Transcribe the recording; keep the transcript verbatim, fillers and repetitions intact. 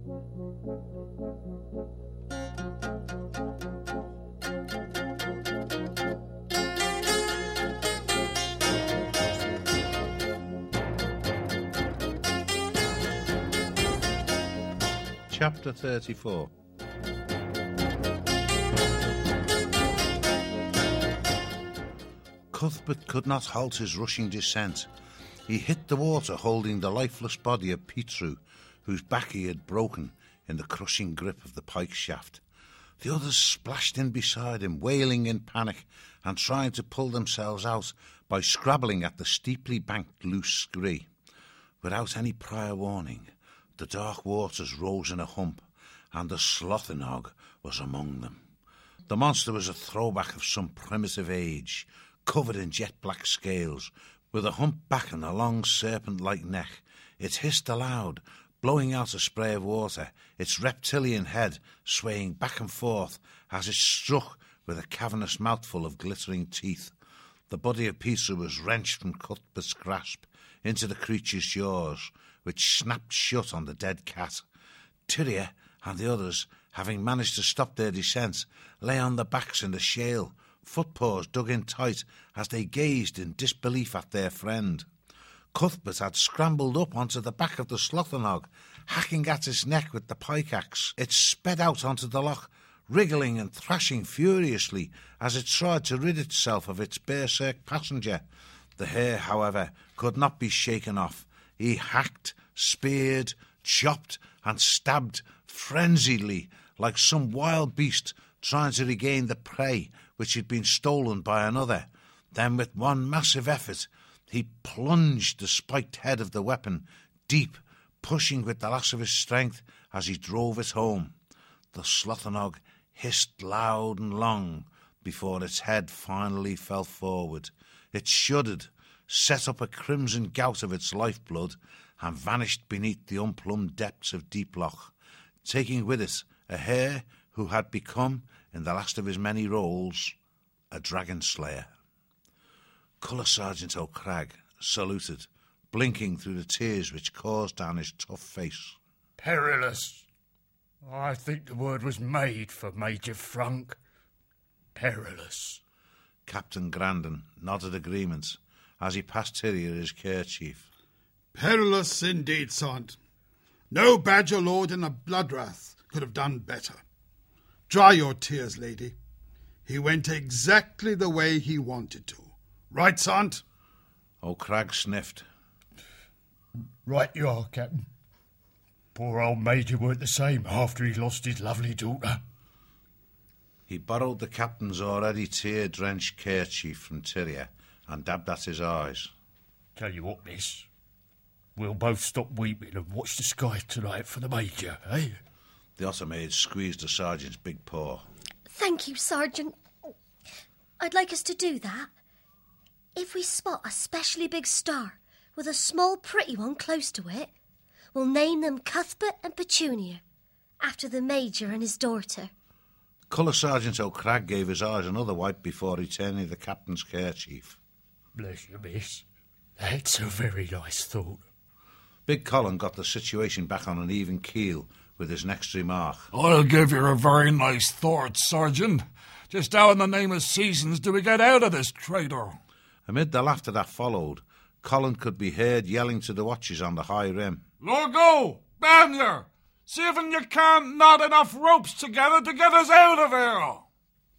Chapter thirty-four. Cuthbert could not halt his rushing descent. He hit the water holding the lifeless body of Petru, whose back he had broken in the crushing grip of the pike shaft. The others splashed in beside him, wailing in panic and trying to pull themselves out by scrabbling at the steeply banked loose scree. Without any prior warning, the dark waters rose in a hump, and the Slothinog was among them. The monster was a throwback of some primitive age, covered in jet-black scales, with a humped back and a long serpent-like neck. It hissed aloud, blowing out a spray of water, its reptilian head swaying back and forth as it struck with a cavernous mouthful of glittering teeth. The body of Petru was wrenched from Cuthbert's grasp into the creature's jaws, which snapped shut on the dead cat. Tyria and the others, having managed to stop their descent, lay on their backs in the shale, footpaws dug in tight as they gazed in disbelief at their friend. Cuthbert had scrambled up onto the back of the Slothinog, hacking at its neck with the pike-axe. It sped out onto the loch, wriggling and thrashing furiously as it tried to rid itself of its berserk passenger. The hare, however, could not be shaken off. He hacked, speared, chopped, and stabbed frenziedly like some wild beast trying to regain the prey which had been stolen by another. Then, with one massive effort, he plunged the spiked head of the weapon deep, pushing with the last of his strength as he drove it home. The Slothinog hissed loud and long before its head finally fell forward. It shuddered, set up a crimson gout of its lifeblood, and vanished beneath the unplumbed depths of Deep Loch, taking with it a hare who had become, in the last of his many roles, a dragon slayer. Colour Sergeant O'Crag saluted, blinking through the tears which coursed down his tough face. Perilous. I think the word was made for Major Frunk. Perilous. Captain Grandon nodded agreement as he passed Tyria his kerchief. Perilous indeed, Sant. No badger lord in a bloodwrath could have done better. Dry your tears, lady. He went exactly the way he wanted to. Right, Sant? O'Crag sniffed. Right you are, Captain. Poor old Major weren't the same after he lost his lovely daughter. He borrowed the captain's already tear-drenched kerchief from Tyria and dabbed at his eyes. Tell you what, miss. We'll both stop weeping and watch the sky tonight for the Major, eh? The otter maid squeezed the sergeant's big paw. Thank you, Sergeant. I'd like us to do that. If we spot a specially big star with a small pretty one close to it, we'll name them Cuthbert and Petunia, after the Major and his daughter. Colour Sergeant O'Crag gave his eyes another wipe before returning the captain's kerchief. Bless you, miss. That's a very nice thought. Big Colin got the situation back on an even keel with his next remark. I'll give you a very nice thought, Sergeant. Just how in the name of seasons do we get out of this traitor? Amid the laughter that followed, Colin could be heard yelling to the watches on the high rim. Largo! Banier! See if you can't knot enough ropes together to get us out of here!